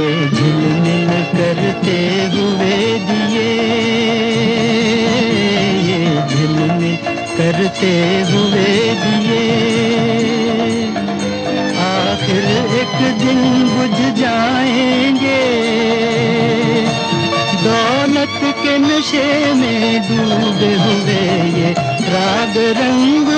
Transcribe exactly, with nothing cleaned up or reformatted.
झिलमिल करते हुए दिए, ये झिलमिल करते हुए दिए आखिर एक दिन बुझ जाएंगे। दौलत के नशे में डूबे हुए ये राग रंग